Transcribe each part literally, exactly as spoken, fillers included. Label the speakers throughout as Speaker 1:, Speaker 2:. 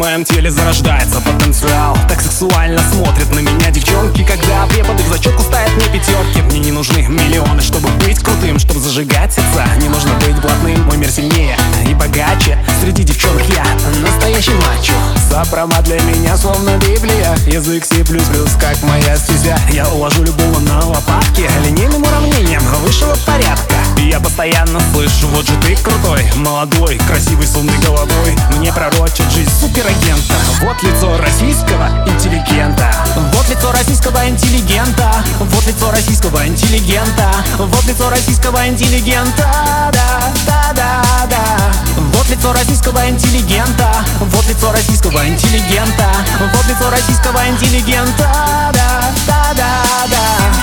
Speaker 1: моем теле зарождается потенциал. Так сексуально смотрят на меня девчонки, когда преподы в зачетку ставят мне пятерки. Мне не нужны миллионы, чтобы быть крутым, чтобы зажигать сердца. Не нужно быть блатным, мой мир сильнее и богаче. Среди девчонок я настоящий мачо. Сопромат для меня словно Библия. Язык си плюс плюс, как моя стезя. Я уложу любого на лопатки линейным уравнением высшего порядка. И я постоянно слышу: вот же ты крутой, молодой, красивый, с умной головой. Мне пророчат жизнь суперагента. Вот лицо российского интеллигента. Вот лицо российского интеллигента. Вот лицо российского интеллигента. Вот лицо российского интеллигента. Да, да, да, да. Вот лицо российского интеллигента. Вот лицо российского интеллигента. Вот лицо российского интеллигента. Да, да, да, да.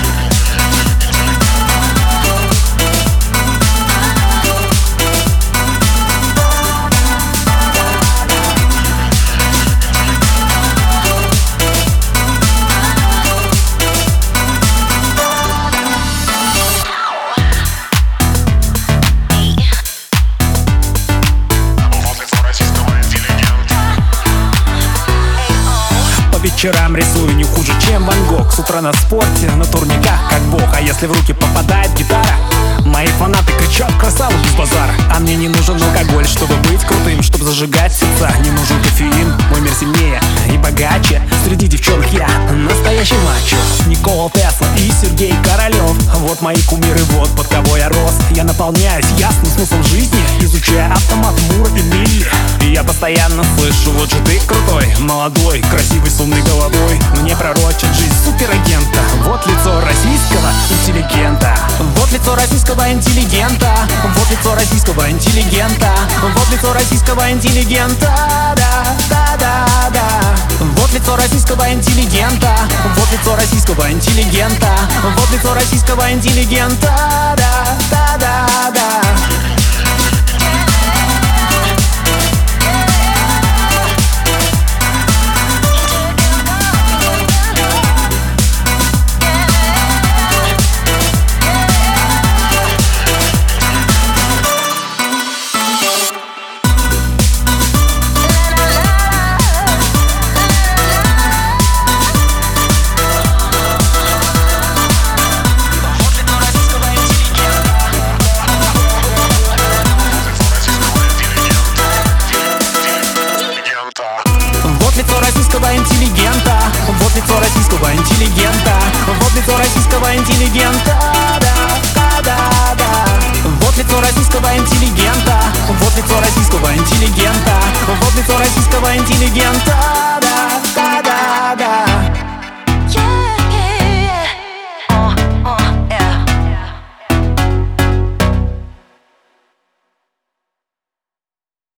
Speaker 1: Вечерам рисую не хуже, чем Ван Гог. С утра на спорте, на турниках, как бог. А если в руки попадает гитара, мои фанаты кричат: красава без базара. А мне не нужен алкоголь, чтобы быть крутым, чтобы зажигать сердца. Не нужен кофеин, мой мир сильнее и богаче. Среди девчонок я настоящий мачо. Никола Тесла и Сергей Королёв. Вот мои кумиры, вот под кого я рос. Я наполняюсь ясным смыслом жизни, изучая автомат Мура и Милли. И я постоянно слышу: вот же ты крутой, молодой, красивый, с умной головой. Мне пророчат жизнь суперагента. Вот лицо российского интеллигента. Вот лицо российского интеллигента. Вот лицо российского интеллигента. Вот лицо российского интеллигента. Да, да, да, да. Вот лицо российского интеллигента. Вот лицо российского интеллигента. Вот лицо российского интеллигента. Да, да, да, да. Вот лицо российского интеллигента. Вот лицо российского интеллигента. Вот лицо российского интеллигента. Да, да, да, да. Вот лицо российского интеллигента. Вот лицо российского интеллигента. Вот лицо российского интеллигента. Да, да, да, да.